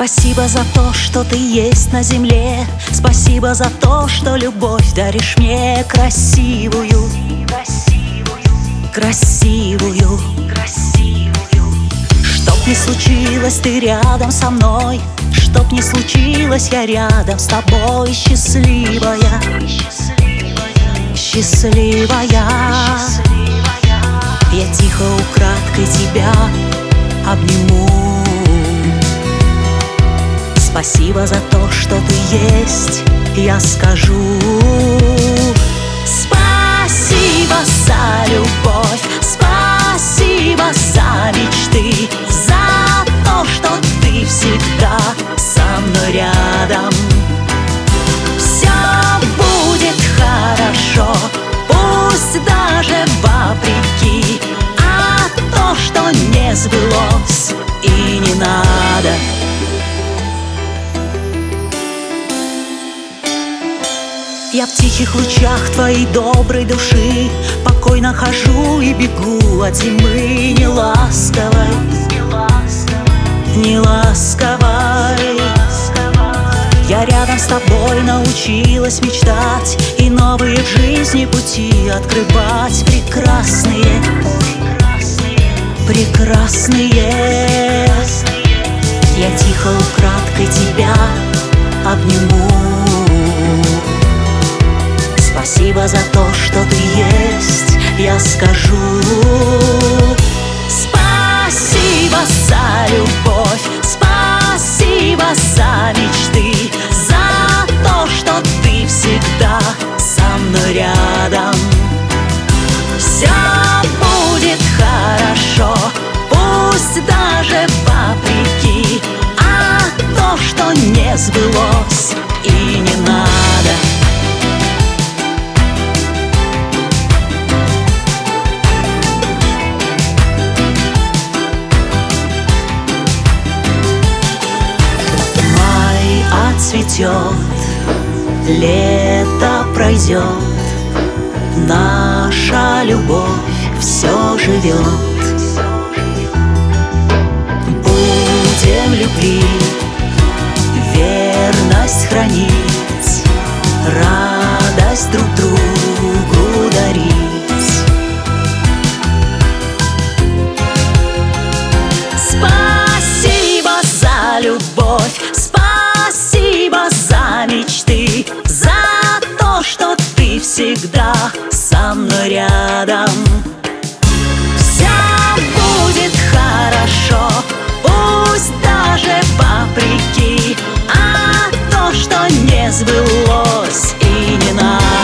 Спасибо за то, что ты есть на земле. Спасибо за то, что любовь даришь мне красивую, красивую. Чтоб не случилось, ты рядом со мной. Чтоб не случилось, я рядом с тобой. Счастливая, счастливая. Я тихо украдкой тебя обниму. Спасибо за то, что ты есть, я скажу. Спасибо за любовь, спасибо за мечты, за то, что ты всегда со мной рядом. Все будет хорошо, пусть даже вопреки, а то, что не сбылось, и не надо. Я в тихих лучах твоей доброй души покой нахожу и бегу от зимы неласковой, неласковой. Я рядом с тобой научилась мечтать и новые в жизни пути открывать. Прекрасные, прекрасные. Я тихо украдкой тебя обниму. Спасибо за то, что ты есть, я скажу. Спасибо за любовь, спасибо за мечты, за то, что ты всегда со мной рядом. Все будет хорошо, пусть даже вопреки, а то, что не сбылось, и не надо. Цветет, лето пройдет, наша любовь все живет. Будем любви верность хранить, радость друг другу дарить. Спасибо за любовь, спасибо за мечты, за то, что ты всегда со мной рядом. Все будет хорошо, пусть даже вопреки, а то, что не сбылось, и не надо.